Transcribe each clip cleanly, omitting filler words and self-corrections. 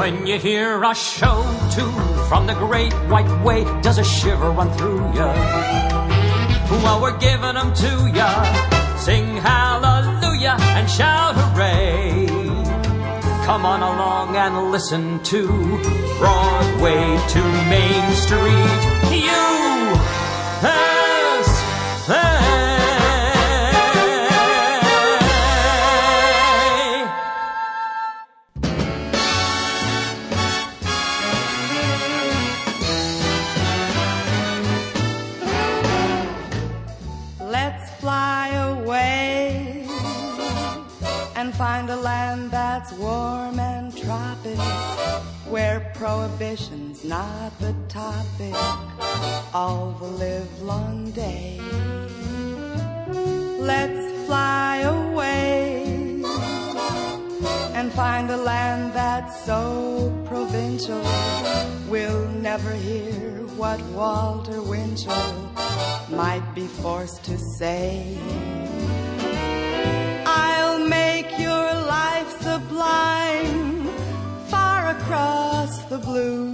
When you hear a show tune from the great white way, does a shiver run through ya? Well, we're giving them to ya. Sing hallelujah and shout hooray. Come on along and listen to Broadway to Main Street. USA. Let's fly away and find a land that's warm and tropic, where prohibition's not the topic all the livelong day. Let's fly away and find a land that's so provincial we'll never hear what Walter Winchell might be forced to say. I'll make your life sublime far across the blue.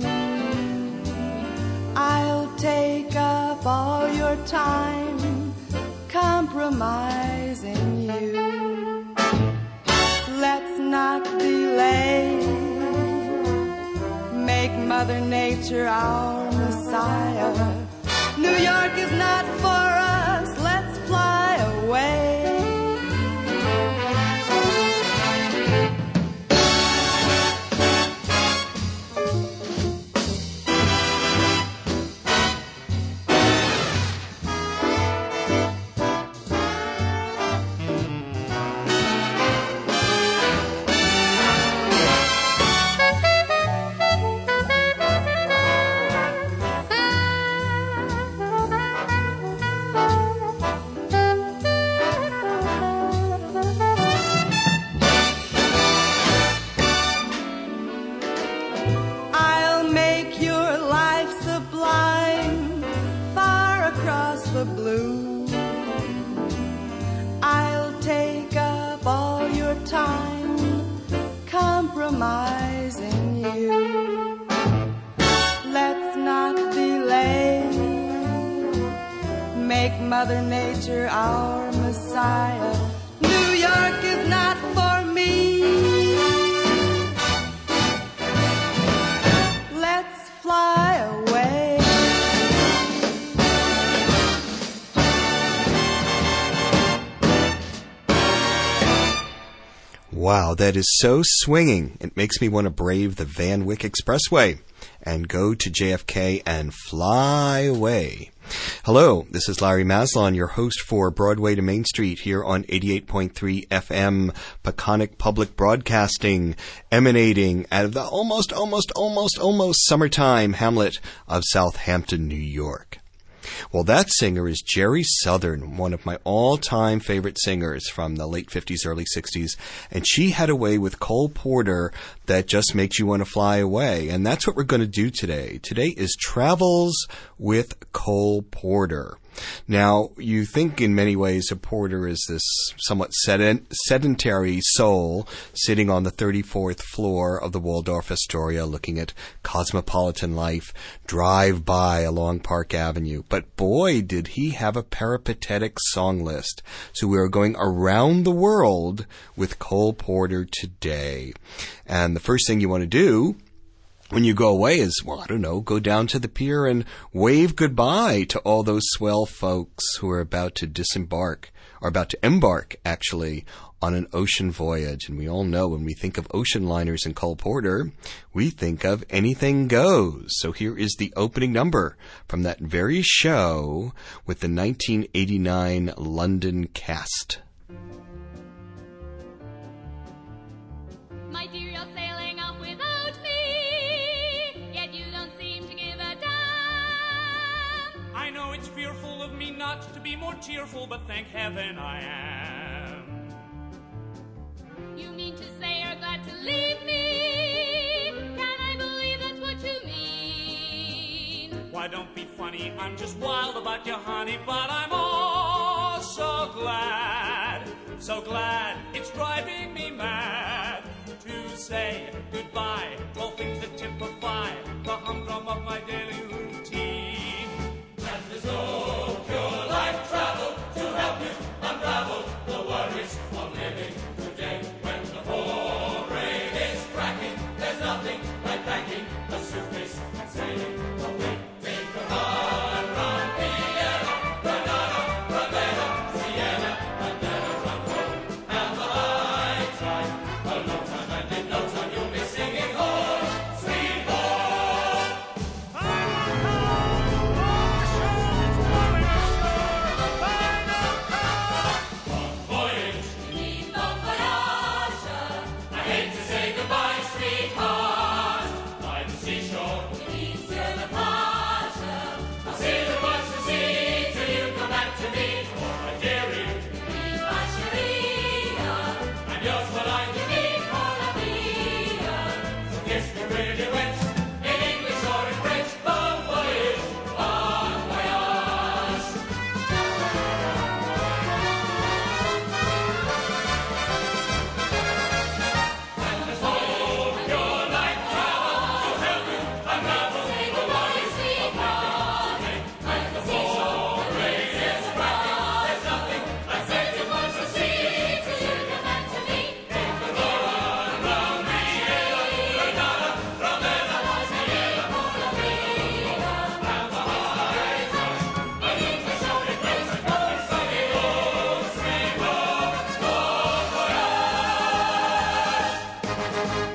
I'll take up all your time compromising you. Let's not delay. Make Mother Nature our Messiah. New York is not for us. Let's fly away. Mother Nature our Messiah. New York is not for me. Let's fly away. Wow, that is so swinging. It makes me want to brave the Van Wyck Expressway and go to JFK and fly away. Hello, this is Larry Maslon, your host for Broadway to Main Street here on 88.3 FM, Peconic Public Broadcasting, emanating out of the almost summertime hamlet of Southampton, New York. Well, that singer is Jerry Southern, one of my all-time favorite singers from the late 50s, early 60s, and she had a way with Cole Porter that just makes you want to fly away, and that's what we're going to do today. Today is Travels with Cole Porter. Now, you think in many ways of Porter as this somewhat sedentary soul sitting on the 34th floor of the Waldorf Astoria looking at cosmopolitan life drive by along Park Avenue. But boy, did he have a peripatetic song list. So we are going around the world with Cole Porter today. And the first thing you want to do when you go away is, well, I don't know, go down to the pier and wave goodbye to all those swell folks who are about to embark, actually, on an ocean voyage. And we all know when we think of ocean liners and Cole Porter, we think of Anything Goes. So here is the opening number from that very show with the 1989 London cast. My dear, you're sailing off without me, yet you don't seem to give a damn. I know it's fearful of me not to be more cheerful, but thank heaven I am. You mean to say you're glad to leave me? Can I believe that's what you mean? Why, don't be funny, I'm just wild about you, honey, but I'm oh so glad, it's driving me mad to say goodbye. goodbye. All things that typify the humdrum of my daily routine. And there's no pure life travel to help you unravel the worries of living today. When the whole brain is cracking, there's nothing like packing a suitcase and sailing away. Take a run, run, Vienna, Granada, Ravenna, Siena, and then a run home. And the lights right, a low time, and in no time you'll be singing home, sweet home. Bon voyage. Vive bon voyage. I hate to say goodbye, sweetheart. By the seashore, Vive sur la plage. I'll see the much to see till you come back to me. For I dare you, Vive ma chérie. and yours what I do need. Pour la vie. So kiss me really wet, in English or in French. Bon voyage, bon voyage. And let's hope your life travel to help you unravel the worries of living today. When the whole rain is cracking, there's nothing like saying much to see till you come back to me. Take a run round Vienna, Granada, Ravenna, Siena, and the high tide. A little shouting bells and nothing sunny roads, sweet home, bon voyage.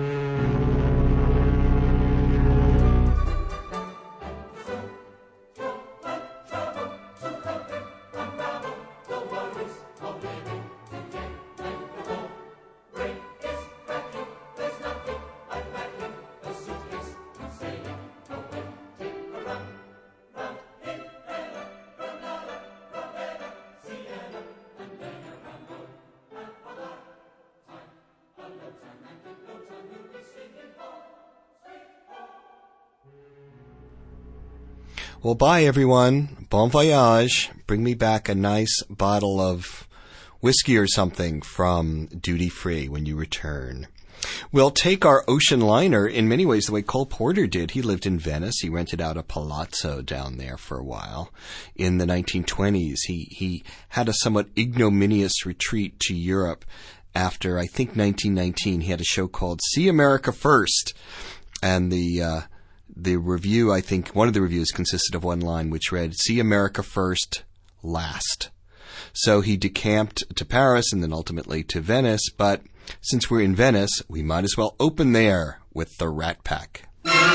Well, bye, everyone. Bon voyage. Bring me back a nice bottle of whiskey or something from duty free when you return. We'll take our ocean liner in many ways the way Cole Porter did. He lived in Venice. He rented out a palazzo down there for a while. In the 1920s, he had a somewhat ignominious retreat to Europe after, I think, 1919. He had a show called See America First. And the review, I think, one of the reviews consisted of one line which read, "See America first, last." So he decamped to Paris and then ultimately to Venice, but since we're in Venice, we might as well open there with the Rat Pack.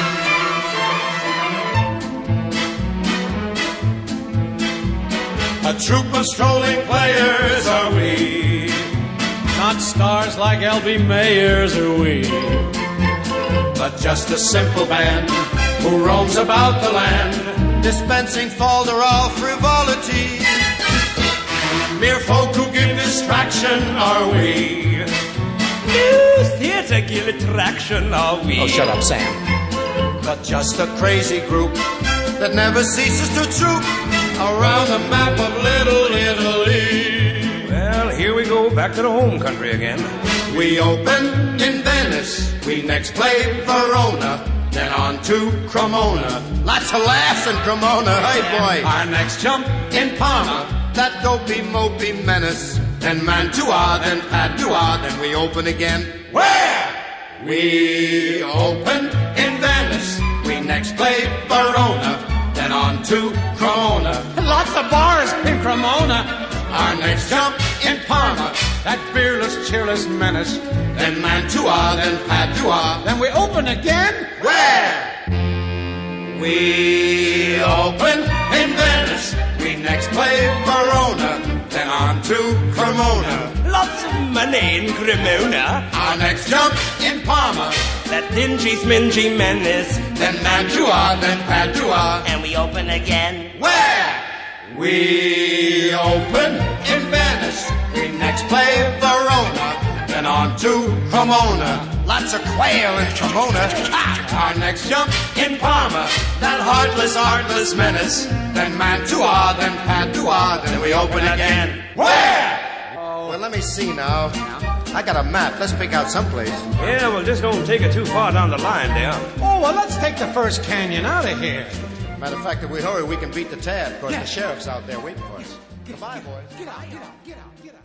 A troop of strolling players are we, not stars like L.B. Mayers are we, but just a simple band who roams about the land, dispensing folderol frivolity. Mere folk who give distraction are we. New theatre give attraction, are we? Oh, shut up, Sam. But just a crazy group that never ceases to troop around the map of Little Italy. Well, here we go, back to the home country again. We open in Venice, we next play Verona, then on to Cremona. Lots of laughs in Cremona, hey boy. Our next jump in Parma, that dopey-mopey menace. Then Mantua, then Padua, then we open again. Where? We open in Venice, we next play Verona, then on to Cremona. Lots of bars in Cremona. Our next jump in Parma, that fearless, cheerless menace. Then Mantua, then Padua, then we open again. Where? We open in Venice, we next play Verona, then on to Cremona. Lots of money in Cremona. Our next jump in Parma, That dingy, smingy menace. then Mantua, then Padua, And we open again. where? We open in Venice, we next play Verona, then on to Cremona. Lots of quail in Cremona. Our next jump in Parma, that heartless, artless menace. Then Mantua, then Padua, then we open again. Where? well, let me see now. I got a map. Let's pick out someplace. Yeah, well, just don't take it too far down the line there. Oh, well, let's take the first canyon out of here. Matter of fact, if we hurry, we can beat the tab. Of course, the sheriff's out there waiting for us. Goodbye, boys. Get out, get out, get out, get out.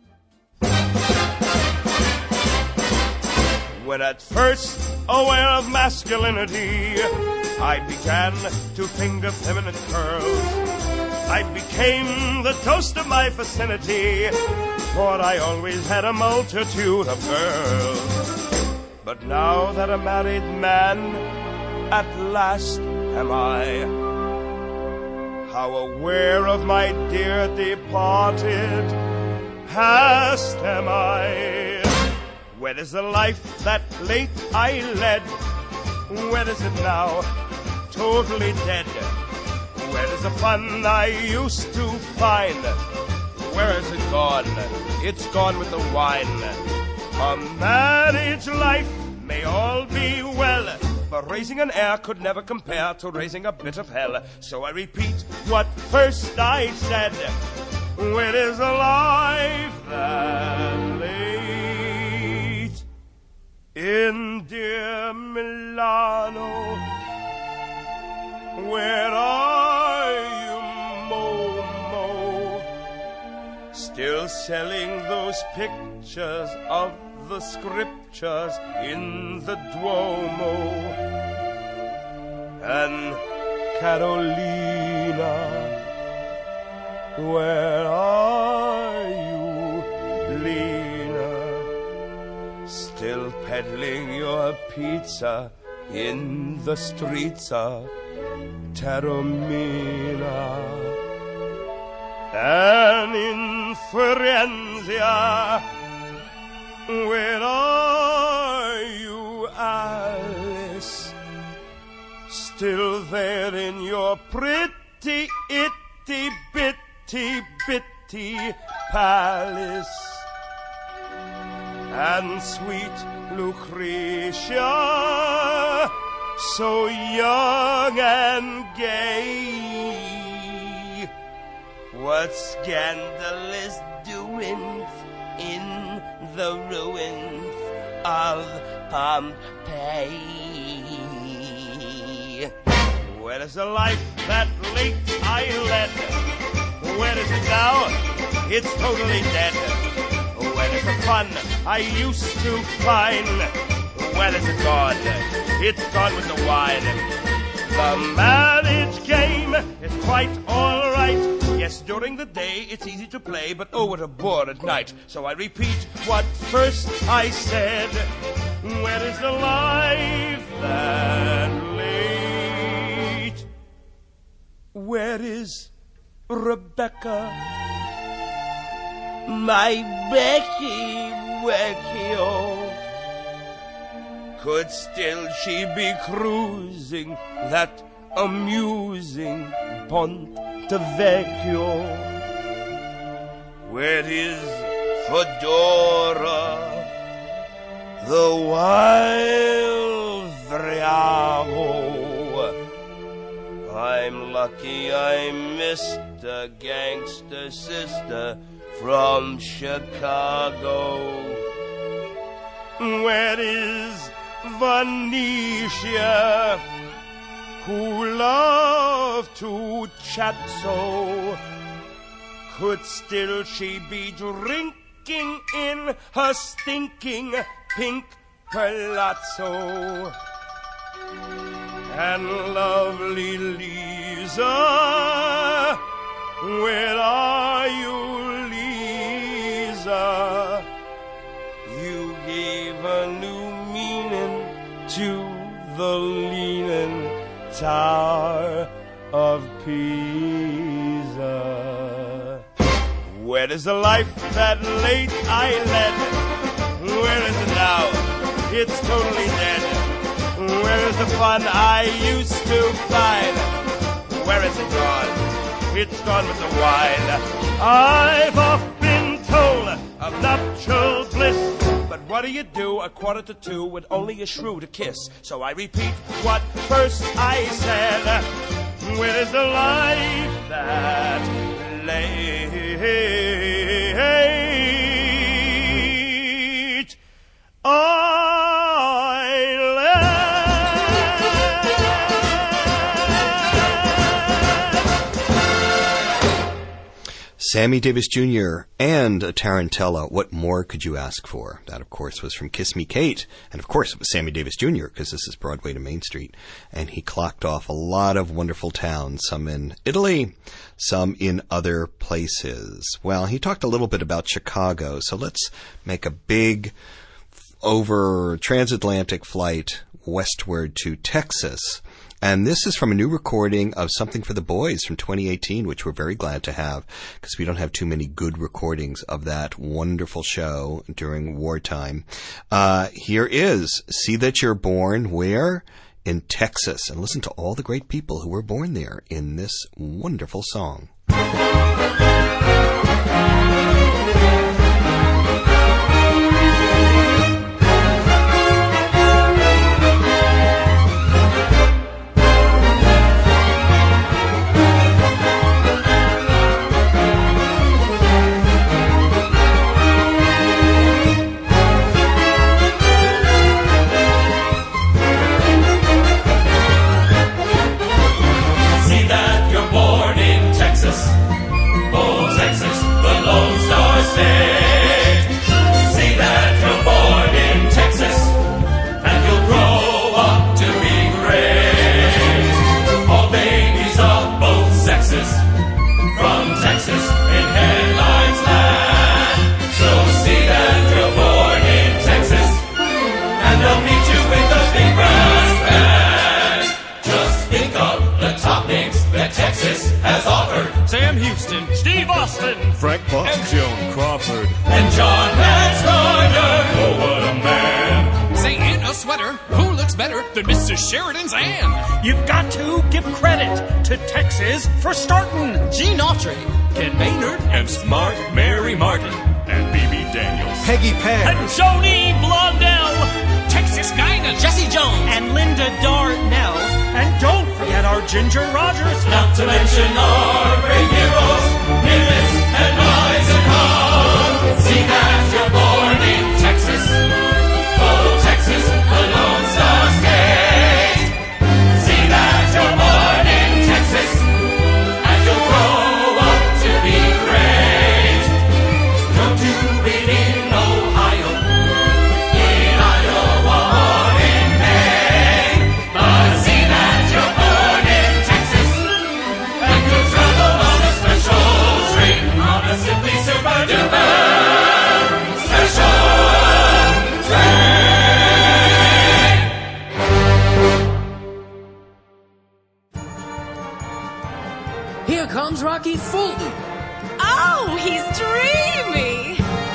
When at first aware of masculinity, I began to finger feminine curls. I became the toast of my vicinity, for I always had a multitude of girls. But now that a married man, at last am I, how aware of my dear departed past am I. Where is the life that late I led? Where is it now? Totally dead. Where is the fun I used to find? Where is it gone? It's gone with the wine. A marriage life may all be well, but raising an heir could never compare to raising a bit of hell. So I repeat what first I said. Where is the life that late in dear Milano? Where are you, Momo? Still selling those pictures of the scriptures in the Duomo? And Carolina, where are you, Lena? Still peddling your pizza in the streets of Taormina. And in Firenze, where are you, Alice? Still there in your pretty, itty, bitty, bitty palace. And sweet Lucretia, so young and gay, what scandalous doings in the ruins of Pompeii? Where is the life that late I led? Where is it now? It's totally dead. Where is the fun I used to find? Where is it gone? It's gone with the wine. The marriage game is quite all right. Yes, during the day it's easy to play, but oh, what a bore at night. So I repeat what first I said. Where is the life that late? Where is Rebecca? My Becky, oh. Could still she be cruising that amusing Ponte Vecchio? Where is Fedora, the wild Vriago? I'm lucky I missed a gangster sister from Chicago. Where is Venetia, who loved to chat so? Could still she be drinking in her stinking pink palazzo? And lovely Lisa, where are you, Lisa? You gave a new meaning to the leaning Tower of Pisa. Where is the life that late I led? Where is it now? It's totally dead. Where is the fun I used to find? Where is it gone? It's gone with the wine. I've oft been told of nuptial bliss, but what do you do 1:45 with only a shrew to kiss? So I repeat what first I said. Where is the life that lay? Sammy Davis Jr. and a Tarantella. What more could you ask for? That, of course, was from Kiss Me Kate. And, of course, it was Sammy Davis Jr., because this is Broadway to Main Street. And he clocked off a lot of wonderful towns, some in Italy, some in other places. Well, he talked a little bit about Chicago, so let's make a big over transatlantic flight westward to Texas. And this is from a new recording of Something for the Boys from 2018, which we're very glad to have, because we don't have too many good recordings of that wonderful show during wartime. Here is See That You're Born Where? In Texas. And listen to all the great people who were born there in this wonderful song. Sam Houston, Steve Austin, Frank Pop, and Joan Crawford, and John Matsgarner. Oh, what a man! Say, in a sweater, who looks better than Mrs. Sheridan's Ann? You've got to give credit to Texas for starting. Gene Autry, Ken Maynard, and Smart Mary Martin, and B.B. Daniels, Peggy Peck, and Joni Blondell, Texas Guy, Jesse Jones, and Linda Darnell. And don't forget our Ginger Rogers. Not to mention our great heroes, Nimitz and Eisenhower. See that you're born in Texas. Oh, Texas, the Lone Star State. See that you're born in Texas, and you'll grow up to be great. Don't do it in Ohio, in Iowa, or in Maine, but see that you're born in Texas, and you'll travel on a special train, on a simply super duper special train. Here comes Rocky Fulton. Oh, he's dreamy.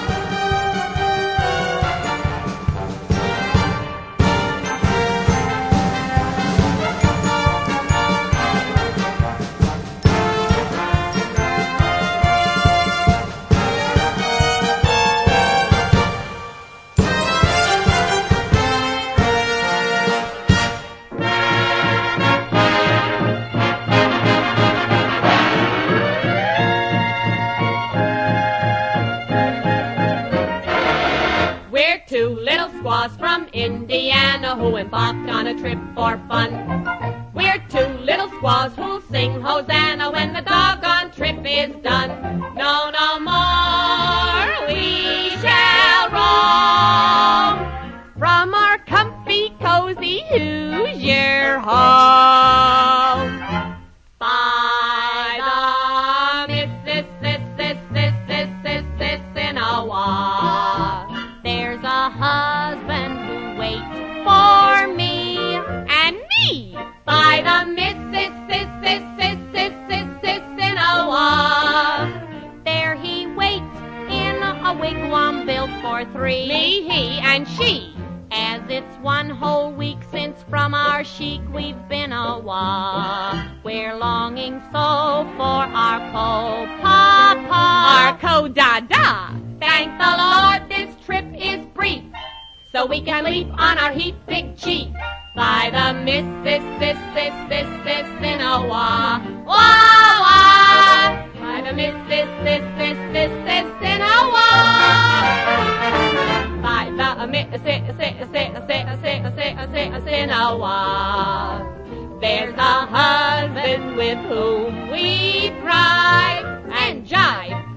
From Indiana who embarked on a trip for fun. We're two little squaws who'll sing Hosanna when the doggone trip is done. No, no more we shall roam from our comfy, cozy Hoosier home. By the Mississippi, there's a husband who waits for me and me. By the Mississippi, there he waits in a wigwam built for three. Me, he, and she. As it's one whole week since from our chic we've been awa. We're longing so for our co-papa, our co-dada. Thank the Lord this trip is brief, so we can leap on our heap big chief. By the Mississippi, wah, wah. By the Mississippi, by the Mississippi, there's a husband with whom we thrive and jive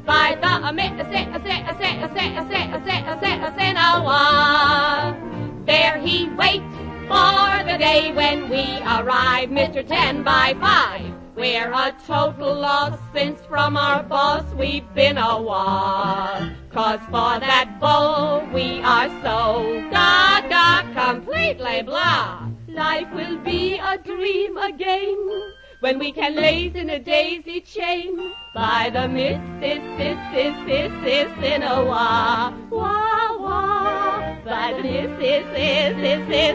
There he waits for the day when we arrive, Mr. 10 by 5. We're a total loss since from our boss we've been a war. 'Cause for that bull we are so gaga, completely blah. Life will be a dream, a game, when we can lace in a daisy chain by the Mississippi, wah, wah, wah, by the Mississippi,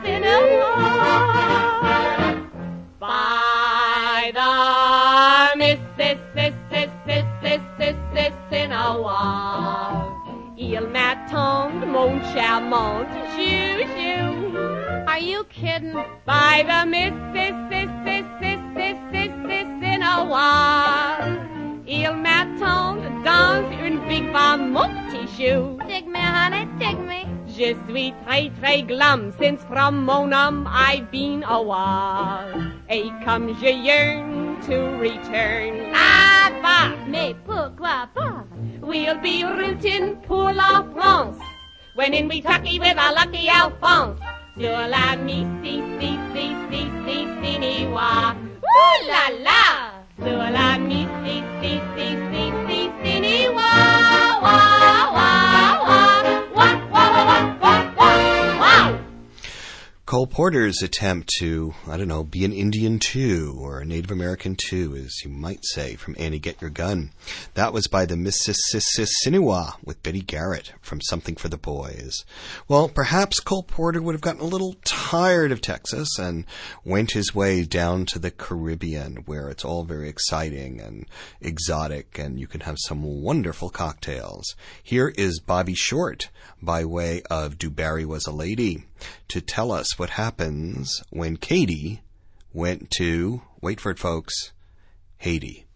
wah, by the Mississippi, wah. Il m'attend, mon charmant chou-chou. Are you kidding? By the Mississippi, il m'attend dans une big femme mon petit chou. Dig me, honey, dig me. Je suis très très glum since from mon homme I've been a while. Et comme je yearn to return, ah bah, mais pourquoi pas? We'll be rootin' pour la France, when in Kentucky with our lucky Alphonse. Sur la Mississippi, wah, ooh la la. Sur la Mississippi, wah, wah, wah, wah, wah, wah, wah, wah, wow. Cole Porter's attempt to, be an Indian too, or a Native American too, as you might say, from Annie Get Your Gun. That was by the Mississippi with Betty Garrett from Something for the Boys. Well, perhaps Cole Porter would have gotten a little tired of Texas and went his way down to the Caribbean, where it's all very exciting and exotic, and you can have some wonderful cocktails. Here is Bobby Short by way of Do Barry Was a Lady, to tell us what happens when Katie went to, wait for it folks, Haiti.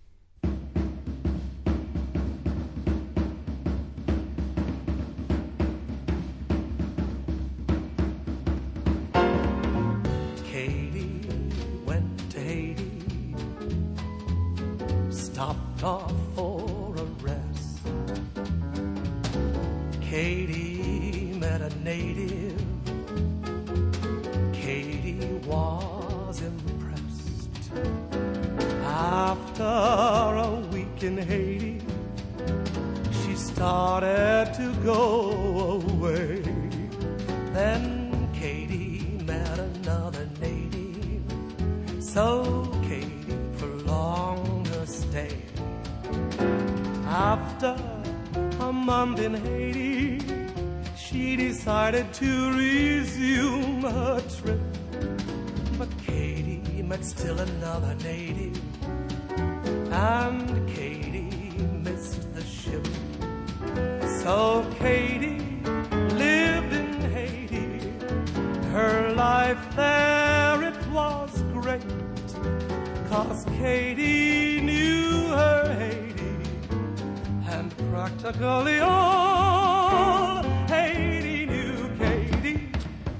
Katie went to Haiti, stopped off for a rest. Katie met a native. Katie was impressed. After a week in Haiti, she started to go away. Then Katie met another native, so Katie prolonged her stay. After a month in Haiti, she decided to resume her trip. But Katie met still another native, and Katie missed the ship. So Katie lived in Haiti. Her life there, it was great, 'cause Katie knew her Haiti, and practically all Haiti knew Katie.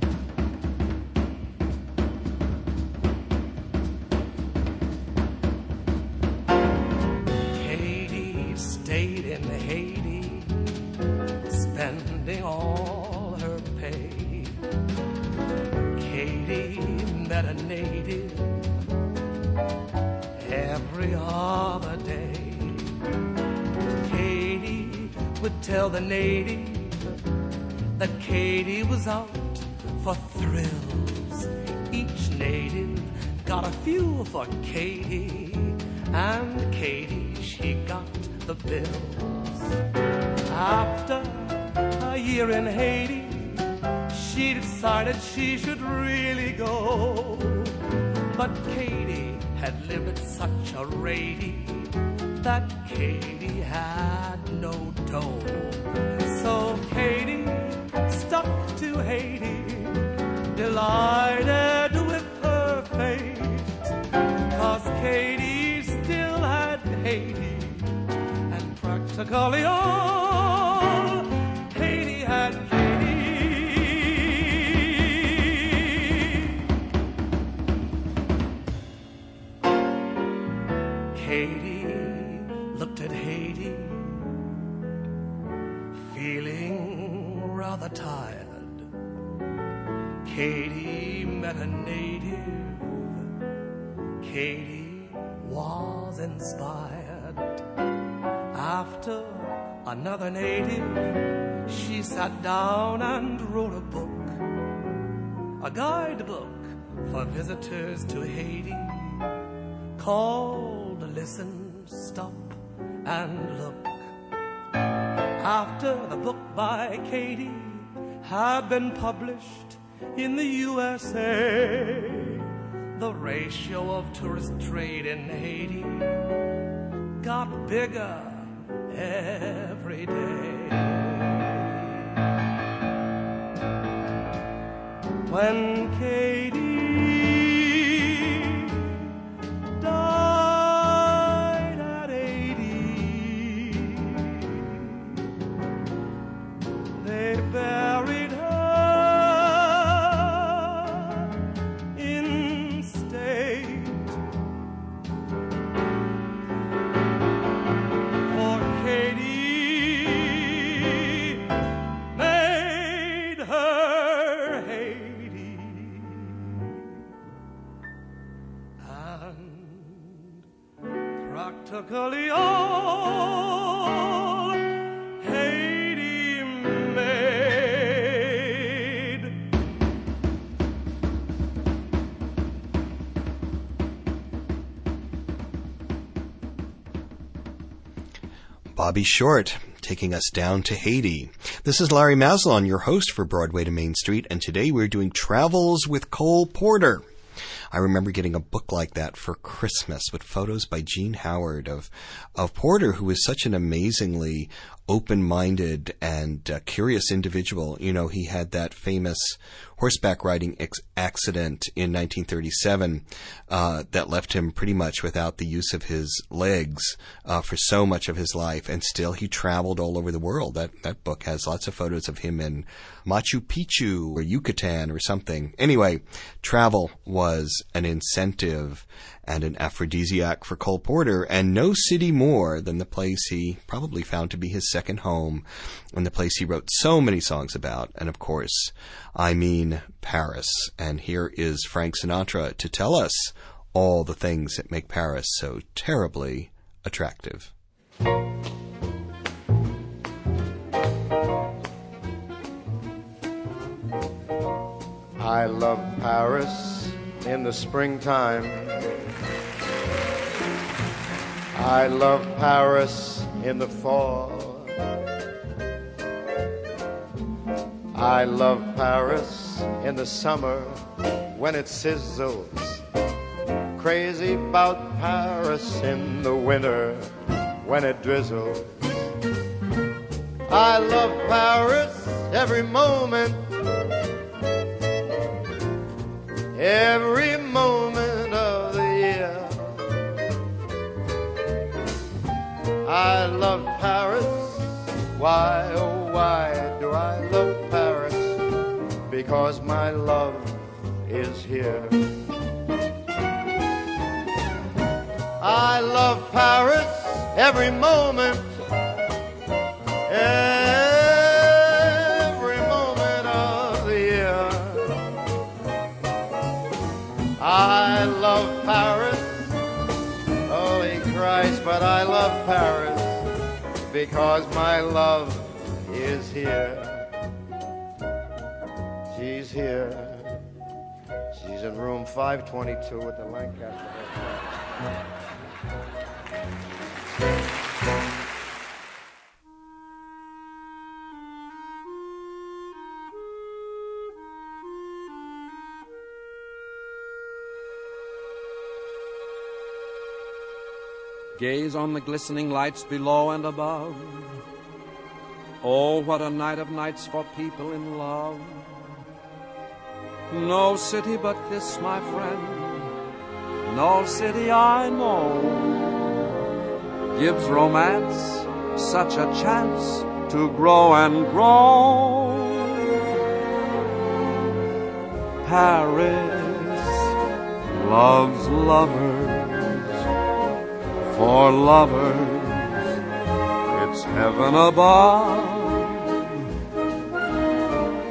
Katie stayed in Haiti, spending all her pay. Katie met a native every other day. Katie would tell the native that Katie was out for thrills. Each native got a few for Katie, and Katie, she got the bills. After a year in Haiti, she decided she should really go. But Katie had lived at such a rate that Katie had no dough. So Katie stuck to Haiti, delighted with her fate, 'cause Katie still had Haiti, and practically all Haiti had Katie. Katie looked at Haiti feeling rather tired, Katie met a native. Katie was inspired. After another native, she sat down and wrote a book, a guidebook for visitors to Haiti, called Listen, Stop, and Look. After the book by Katie had been published in the USA, the ratio of tourist trade in Haiti got bigger every day. When Katie died at 80, they buried her in state. For Katie made her Haiti, and practically all Haiti made. Bobby Short, taking us down to Haiti. This is Larry Maslon, your host for Broadway to Main Street, and today we're doing Travels with Cole Porter. I remember getting a book like that for Christmas with photos by Gene Howard of Porter, who is such an amazingly open-minded and curious individual. You know, he had that famous horseback riding accident in 1937 that left him pretty much without the use of his legs for so much of his life, and still he traveled all over the world. That book has lots of photos of him in Machu Picchu or Yucatan or something. Anyway, travel was an incentive and an aphrodisiac for Cole Porter, and no city more than the place he probably found to be his second home, and the place he wrote so many songs about, and of course, I mean Paris. And here is Frank Sinatra to tell us all the things that make Paris so terribly attractive. I love Paris in the springtime. I love Paris in the fall. I love Paris in the summer when it sizzles. Crazy about Paris in the winter when it drizzles. I love Paris every moment. Every moment of the year. I love Paris. Why, oh why do I love Paris? Because my love is here. I love Paris every moment. Every moment of the year. I love Paris, holy Christ, but I love Paris because my love is here. She's here. She's in room 522 at the Lancaster Hotel. Gaze on the glistening lights below and above. Oh, what a night of nights for people in love. No city but this, my friend, no city I know gives romance such a chance to grow and grow. Paris loves lovers. For lovers, it's heaven above.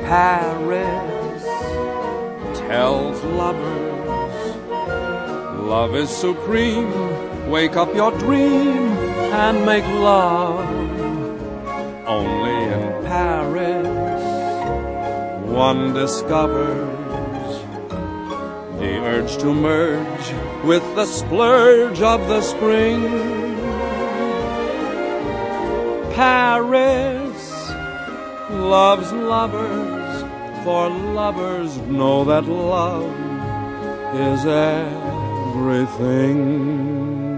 Paris tells lovers love is supreme. Wake up your dream and make love. Only in Paris one discovers the urge to merge with the splurge of the spring. Paris loves lovers, for lovers know that love is everything.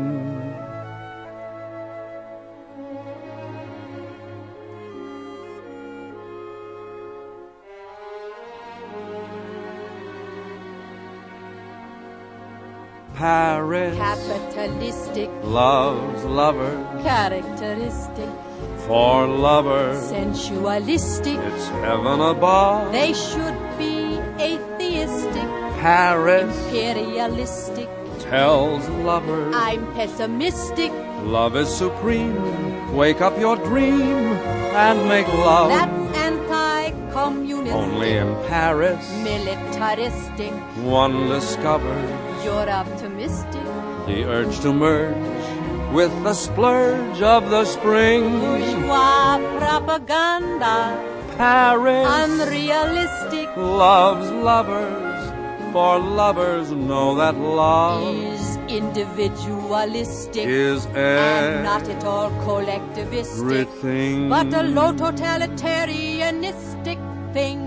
Paris capitalistic loves lovers, characteristic for lovers sensualistic. It's heaven above. They should be atheistic. Paris imperialistic tells lovers I'm pessimistic. Love is supreme. Wake up your dream and make love. That's anti-communist. Only in Paris militaristic. One discovers you're optimistic. The urge to merge with the splurge of the spring. Bourgeois propaganda. Paris unrealistic. Loves lovers, for lovers know that love is individualistic. Is and not at all collectivistic. Everything. But a low totalitarianistic thing.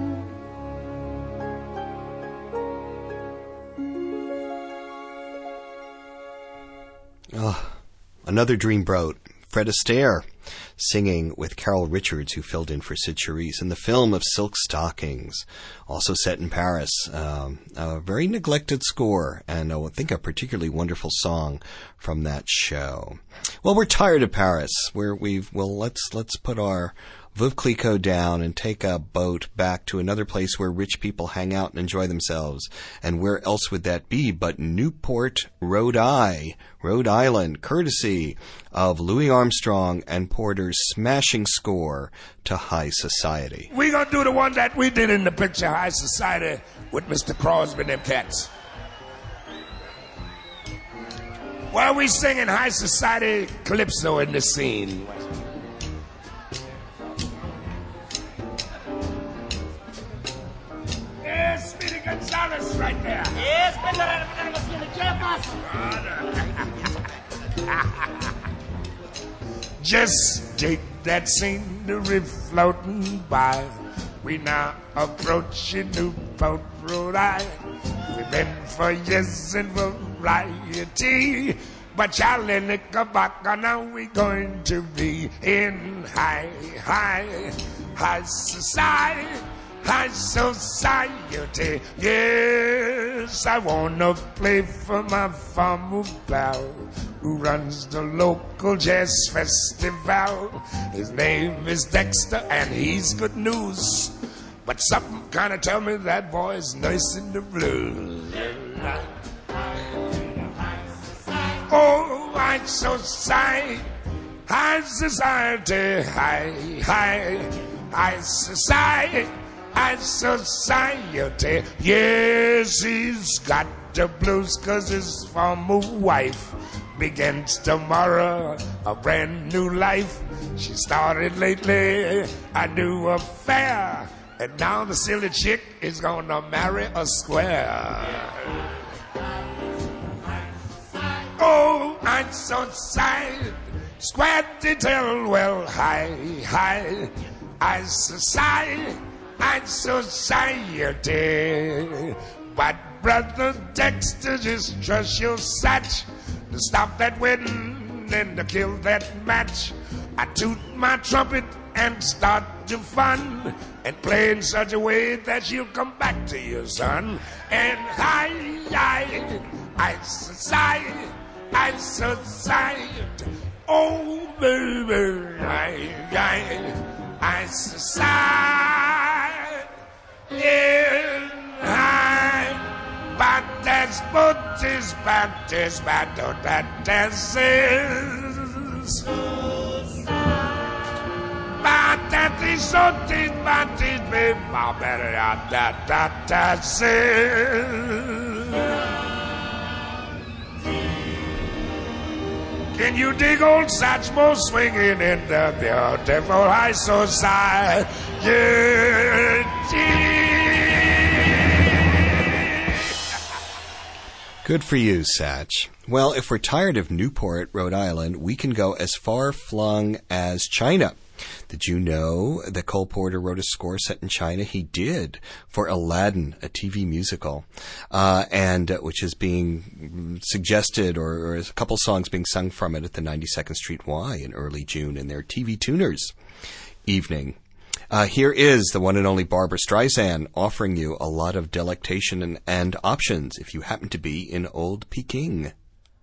Oh, another dreamboat. Fred Astaire singing with Carol Richards, who filled in for Sid Charisse in the film of Silk Stockings, also set in Paris. A very neglected score, and I think a particularly wonderful song from that show. Well, we're tired of Paris. Let's put our Veuve Clicquot down and take a boat back to another place where rich people hang out and enjoy themselves. And where else would that be but Newport, Rhode Island, courtesy of Louis Armstrong and Porter's smashing score to High Society. We're going to do the one that we did in the picture, High Society, with Mr. Crosby and them cats. While we singing High Society Calypso in this scene. Speedy Gonzales right there. Yes, just take that scenery floating by. We now approaching Newport, Rhode Island. We've been for years in variety, but Charlie Knickerbocker, now we going to be in high society. High society, yes, I wanna play for my farmer pal who runs the local jazz festival. His name is Dexter and he's good news, but something kinda tell me that boy's nursing the blues. Oh, high society, high society, high society. High society, yes, he's got the blues 'cause his former wife begins tomorrow a brand new life. She started lately a new affair, and now the silly chick is gonna marry a square. Oh, high society, square detail, well, high society. High society, but brother Dexter, just trust your satch to stop that wedding and to kill that match. I toot my trumpet and start to fun and play in such a way that she'll come back to you, son. And high society, oh baby, high society. In high, but that's boat is bad, oh, that is. But that is so teeth, my teeth, baby, my better that Can you dig old Satchmo swinging in the beautiful high society? Good for you, Satch. Well, if we're tired of Newport, Rhode Island, we can go as far-flung as China. Did you know that Cole Porter wrote a score set in China? He did, for Aladdin, a TV musical, and which is being suggested, or a couple songs being sung from it at the 92nd Street Y in early June in their TV Tuners evening. Here is the one and only Barbra Streisand offering you a lot of delectation and options if you happen to be in Old Peking.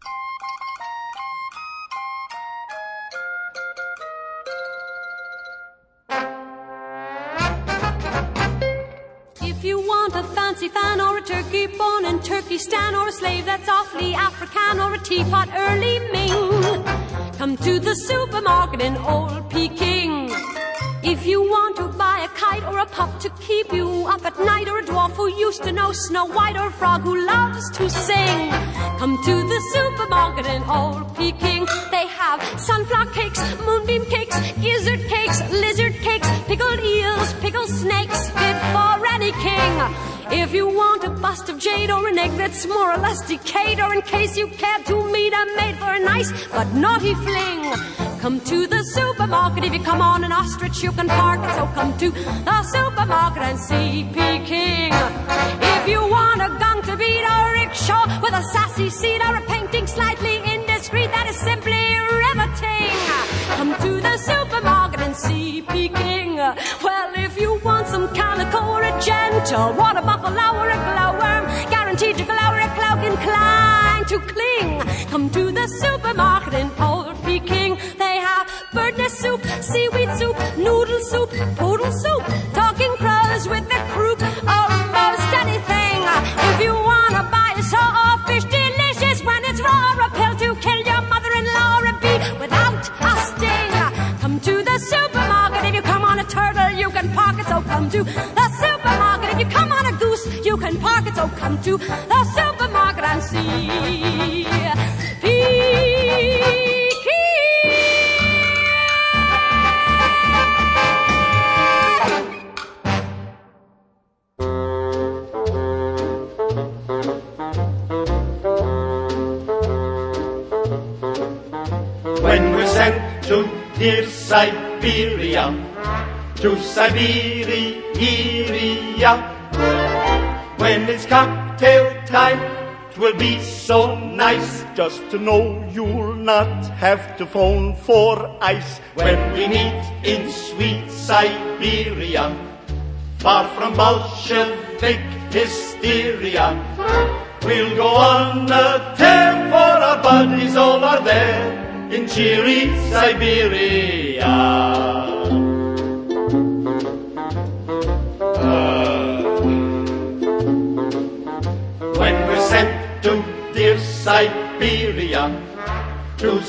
If you want a fancy fan or a turkey born in Turkestan or a slave that's awfully African or a teapot early Ming, come to the supermarket in Old Peking. If you want to buy a kite or a pup to keep you up at night or a dwarf who used to know Snow White or a frog who loves to sing, come to the supermarket in Old Peking. They have sunflower cakes, moonbeam cakes, gizzard cakes, lizard cakes, pickled eels, pickled snakes, fit for any king. If you want a bust of jade or an egg that's more or less decayed, or in case you care to meet a maid for a nice but naughty fling, come to the supermarket. If you come on an ostrich, you can park it. So come to the supermarket and see Peking. If you want a gunk to beat a rickshaw with a sassy seat or a painting slightly indiscreet that is simply riveting, come to the supermarket and see Peking. Well, if you want some calico or a gentle water buffalo or a glowworm, guaranteed to glow or a cloak inclined to cling, come to the supermarket in Old Peking. They have bird nest soup, seaweed soup, noodle soup, poodle soup, talking crows with the croup, almost anything. If you want to buy a sawfish delicious when it's raw, a pill to kill your mother-in-law, a bee without a sting, come to the supermarket. If you come on a turtle, you can park it. So come to the supermarket. If you come on a goose, you can park it. So come to the supermarket and see Peking. When we're sent to dear Siberia, to Siberia, when it's cocktail time, 'twill be so nice just to know you'll not have to phone for ice. When we meet in sweet Siberia, far from Bolshevik hysteria, we'll go on a tear, for our buddies all are there in cheery Siberia. When we're sent to dear Siberia, to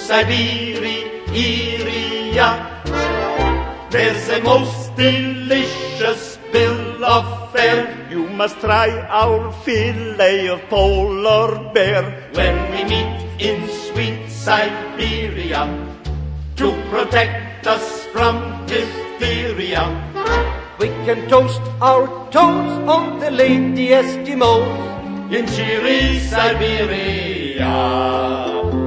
Siberia, there's a most delicious bill of fare. You must try our fillet of polar bear. When we meet in sweet Siberia, to protect us from diphtheria, we can toast our toes on the lady Eskimos in cheery Siberia.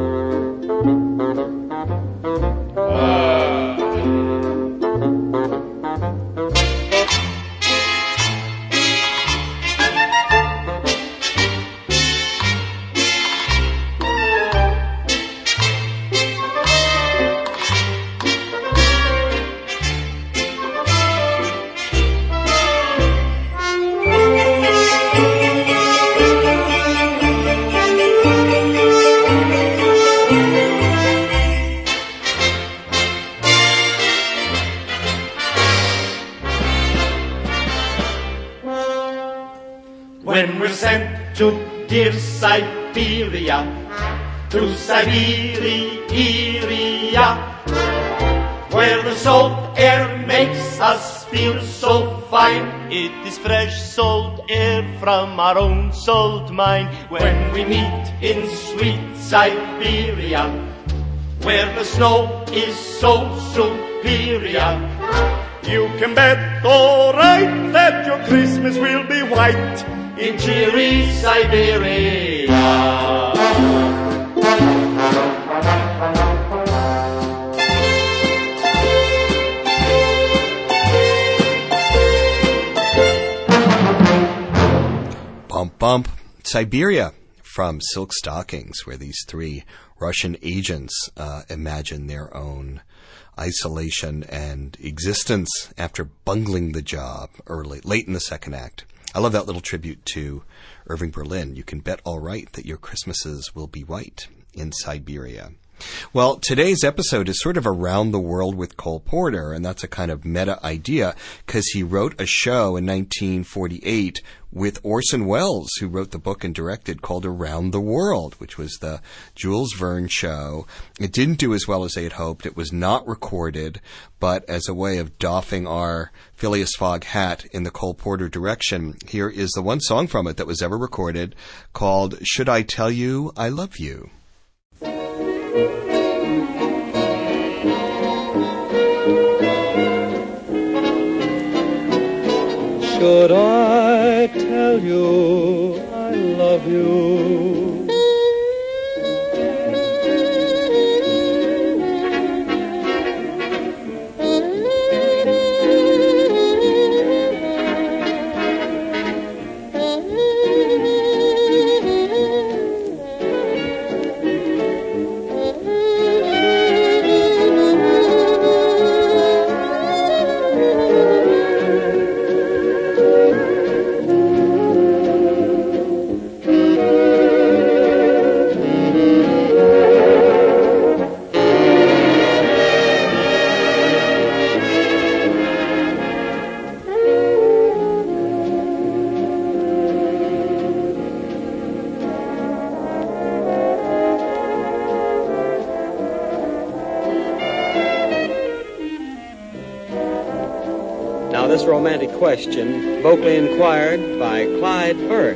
When we're sent to dear Siberia, to Siberia, where the salt air makes us feels so fine. It is fresh salt air from our own salt mine. When we meet in sweet Siberia, where the snow is so superior, you can bet all right that your Christmas will be white in cheery Siberia. Bump, bump. Siberia from Silk Stockings, where these three Russian agents imagine their own isolation and existence after bungling the job late in the second act. I love that little tribute to Irving Berlin. You can bet all right that your Christmases will be white in Siberia. Well, today's episode is sort of around the world with Cole Porter, and that's a kind of meta idea because he wrote a show in 1948 with Orson Welles, who wrote the book and directed, called Around the World, which was the Jules Verne show. It didn't do as well as they had hoped. It was not recorded, but as a way of doffing our Phileas Fogg hat in the Cole Porter direction, here is the one song from it that was ever recorded called Should I Tell You I Love You? Should I tell you I love you? This romantic question, vocally inquired by Clyde Burke.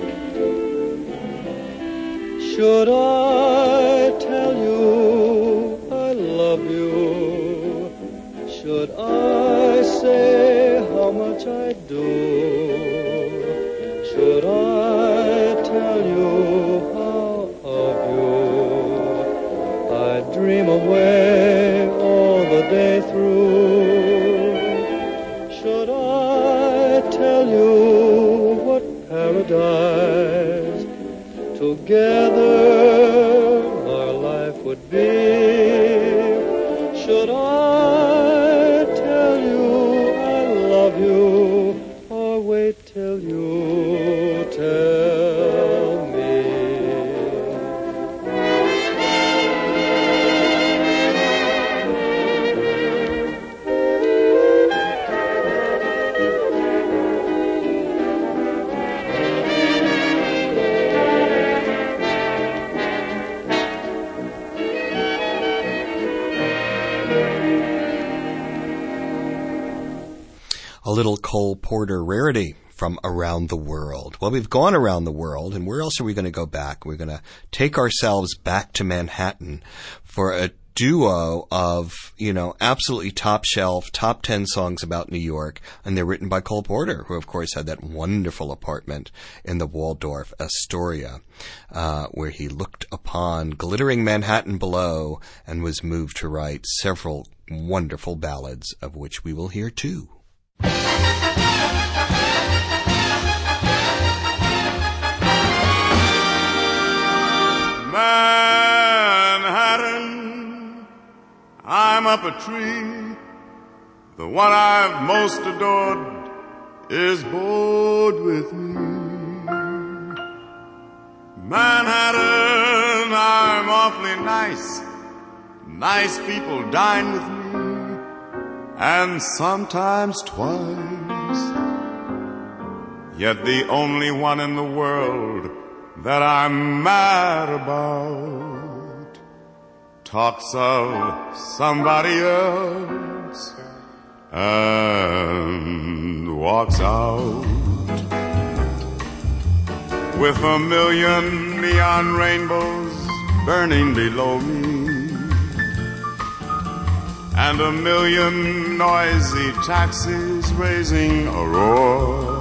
Should I tell you I love you? Should I say how much I do? Should I tell you how of you I dream away all the day through? Should I tell you what paradise together our life would be? Should I tell you I love you, or wait till you tell me? A little Cole Porter rarity from Around the World. Well, we've gone around the world, and where else are we going to go back? We're going to take ourselves back to Manhattan for a duo of, absolutely top shelf, top 10 songs about New York, and they're written by Cole Porter, who of course had that wonderful apartment in the Waldorf Astoria, where he looked upon glittering Manhattan below and was moved to write several wonderful ballads, of which we will hear two. Manhattan, I'm up a tree. The one I've most adored is bored with me. Manhattan, I'm awfully nice. Nice people dine with me. And sometimes twice. Yet the only one in the world that I'm mad about talks of somebody else and walks out with a million neon rainbows burning below me and a million noisy taxis raising a roar.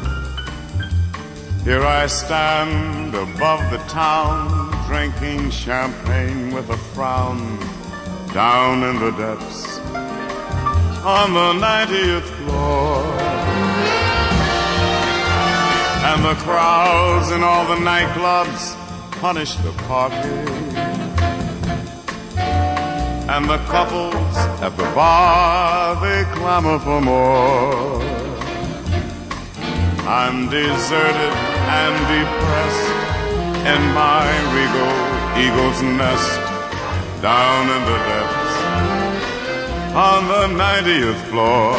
Here I stand above the town, drinking champagne with a frown, down in the depths on the 90th floor. And the crowds in all the nightclubs punish the party, and the couples at the bar, they clamor for more. I'm deserted and depressed in my regal eagle's nest, down in the depths on the 90th floor.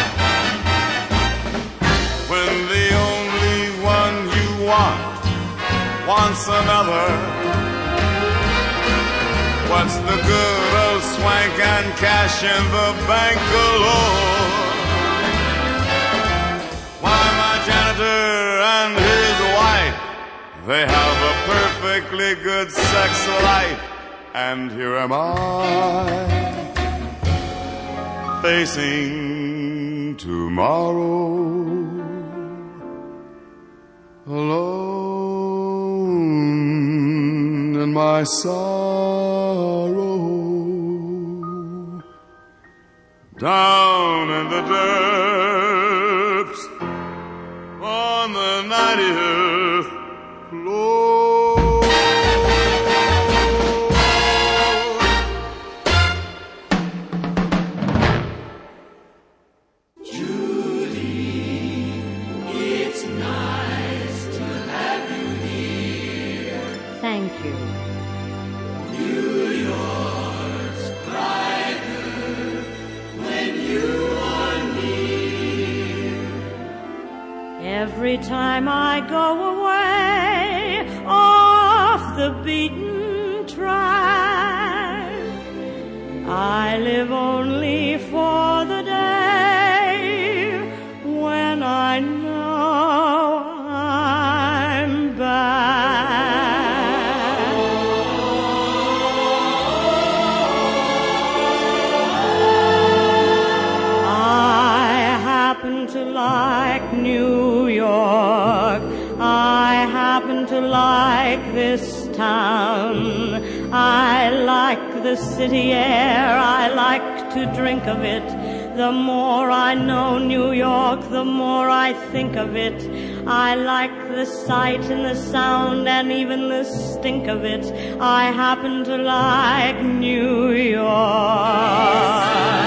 When the only one you want wants another, what's the good of swank and cash in the bank galore? Why, my janitor and his wife, they have a perfectly good sex life, and here am I, facing tomorrow, alone in my sorrow, down in the depths on the 90th floor. Judy, it's nice to have you here. Thank you. New York's brighter when you are near. Every time I go away off the beaten track, I live only for the day when I know I'm back. I happen to like New York. I happen to like this town. I like the city air. I like to drink of it. The more I know New York, the more I think of it. I like the sight and the sound and even the stink of it. I happen to like New York.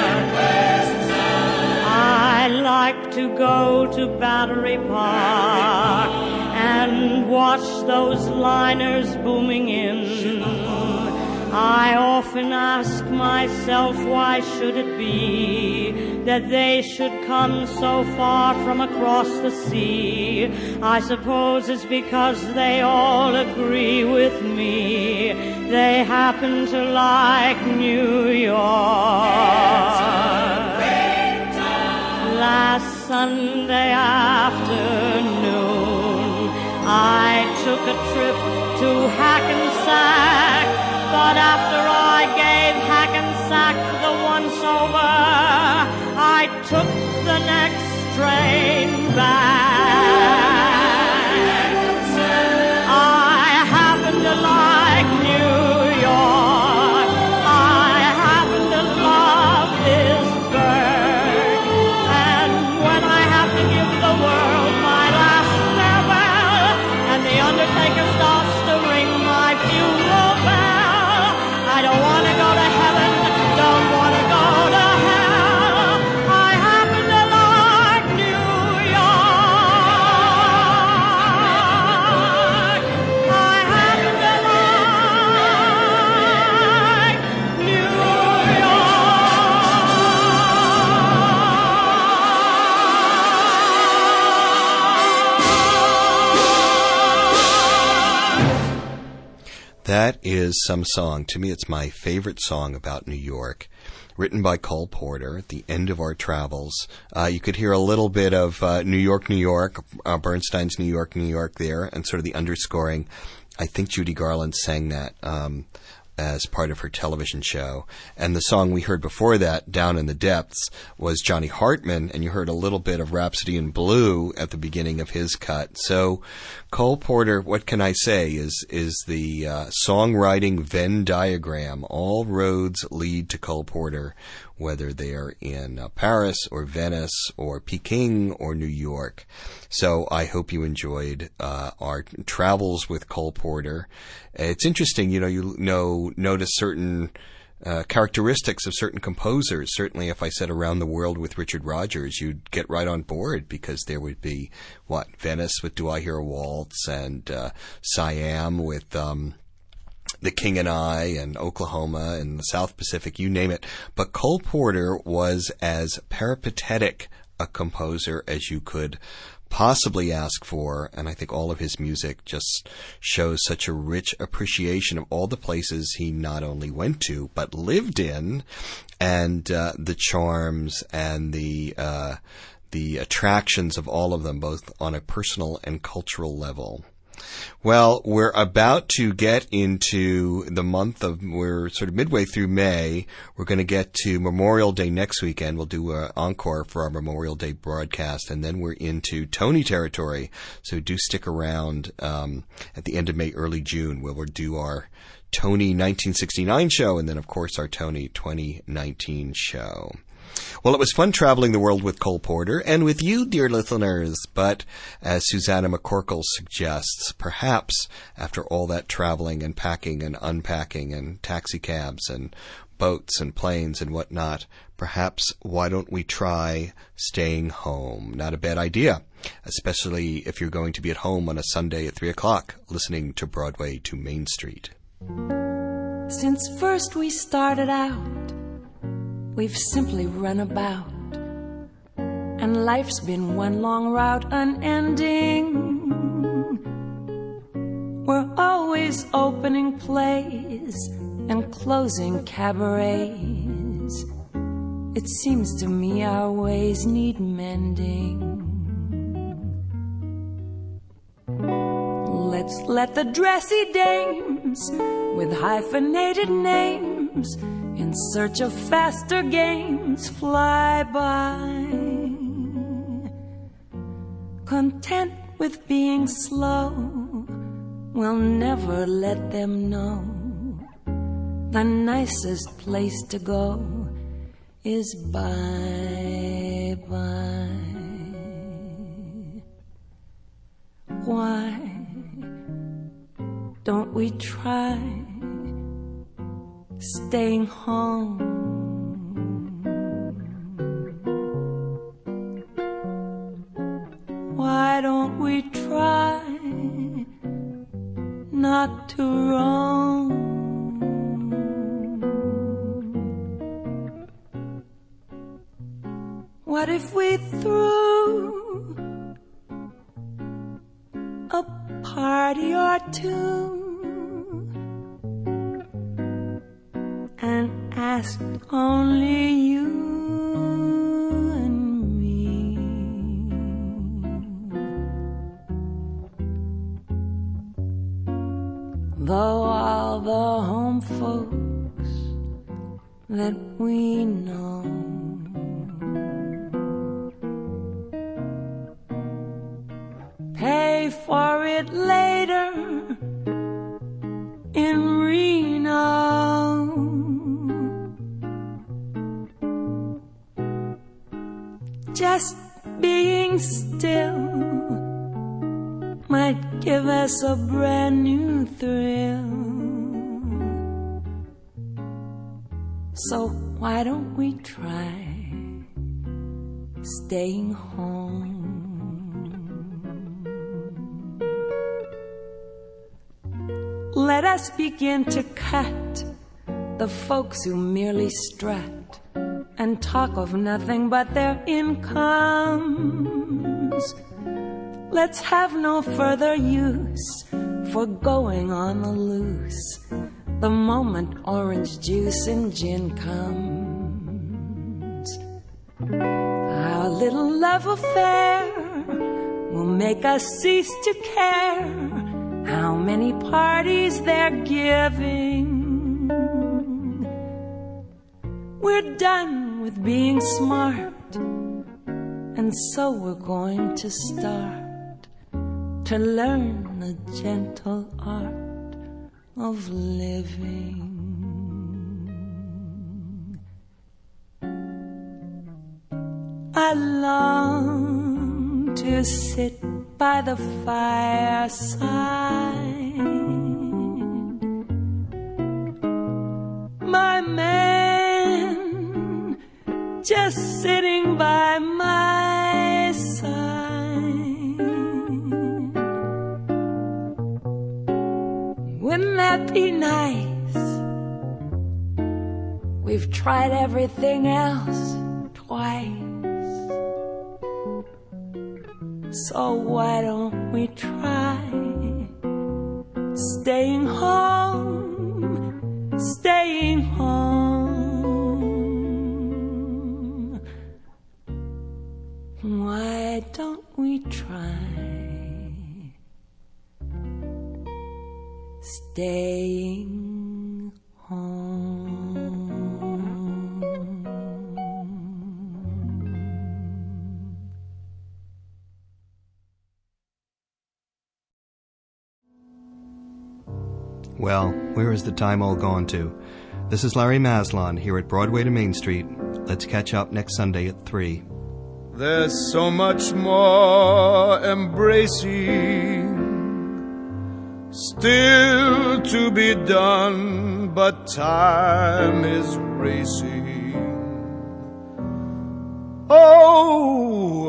I like to go to Battery Park and watch those liners booming in. I often ask myself, why should it be that they should come so far from across the sea? I suppose it's because they all agree with me. They happen to like New York. Last Sunday afternoon, I took a trip to Hackensack, but after I gave Hackensack the once over, I took the next train back. I happen to like New York. I happen to love this burg. And when I have to give the world my last farewell, and the undertaker starts to ring my funeral bell, I don't want to go to heaven, don't want to go to hell. I happen to like That is some song. To me, it's my favorite song about New York, written by Cole Porter at the end of our travels. You could hear a little bit of New York, New York, Bernstein's New York, New York there, and sort of the underscoring. I think Judy Garland sang that as part of her television show. And the song we heard before that, Down in the Depths, was Johnny Hartman, and you heard a little bit of Rhapsody in Blue at the beginning of his cut. So Cole Porter, what can I say, is the songwriting Venn diagram. All roads lead to Cole Porter, whether they are in Paris or Venice or Peking or New York. So I hope you enjoyed our travels with Cole Porter. It's interesting, you notice certain characteristics of certain composers. Certainly if I said Around the World with Richard Rodgers, you'd get right on board, because there would be, Venice with Do I Hear a Waltz, and Siam with The King and I, and Oklahoma, and the South Pacific, you name it. But Cole Porter was as peripatetic a composer as you could possibly ask for, and I think all of his music just shows such a rich appreciation of all the places he not only went to, but lived in, and the charms and the attractions of all of them, both on a personal and cultural level. Well, we're about to get into the we're sort of midway through May. We're going to get to Memorial Day next weekend. We'll do an encore for our Memorial Day broadcast, and then we're into Tony territory. So do stick around at the end of May, early June, where we'll do our Tony 1969 show, and then, of course, our Tony 2019 show. Well, it was fun traveling the world with Cole Porter and with you, dear listeners. But as Susanna McCorkle suggests, perhaps after all that traveling and packing and unpacking and taxi cabs and boats and planes and whatnot, perhaps why don't we try staying home? Not a bad idea, especially if you're going to be at home on a Sunday at 3 o'clock listening to Broadway to Main Street. Since first we started out, we've simply run about, and life's been one long route unending. We're always opening plays and closing cabarets. It seems to me our ways need mending. Let's let the dressy dames with hyphenated names in search of faster games fly by, content with being slow. We'll never let them know the nicest place to go is bye-bye. Why don't we try staying home? Why don't we try not to roam? What if we threw a party or two and asked only you and me? Though all the home folks that we know pay for it later in Reno, just being still might give us a brand new thrill. So why don't we try staying home? Let us begin to cut the folks who merely strut and talk of nothing but their incomes. Let's have no further use for going on the loose the moment orange juice and gin comes. Our little love affair will make us cease to care how many parties they're giving. We're done with being smart, and so we're going to start to learn the gentle art of living. I long to sit by the fireside, my man just sitting by my side. Wouldn't that be nice? We've tried everything else twice, so why don't we try staying home, staying home? Why don't we try staying home? Well, where has the time all gone to? This is Larry Maslon here at Broadway to Main Street. Let's catch up next Sunday at 3. There's so much more embracing still to be done, but time is racing. Oh,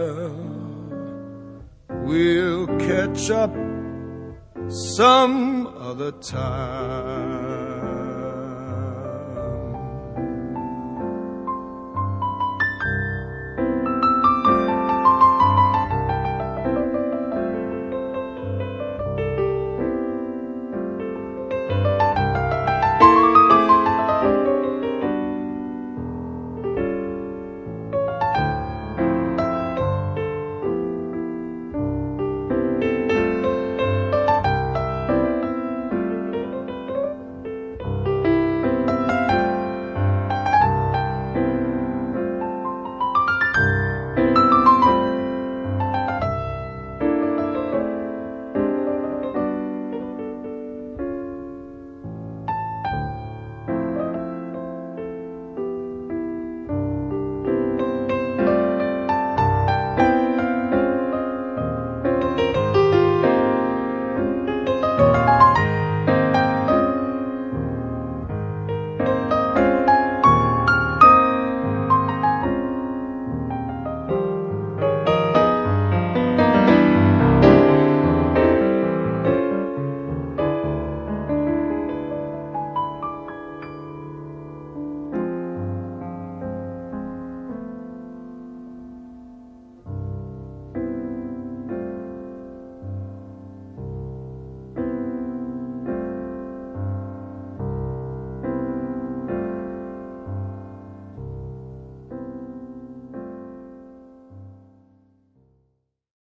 well, we'll catch up some other time.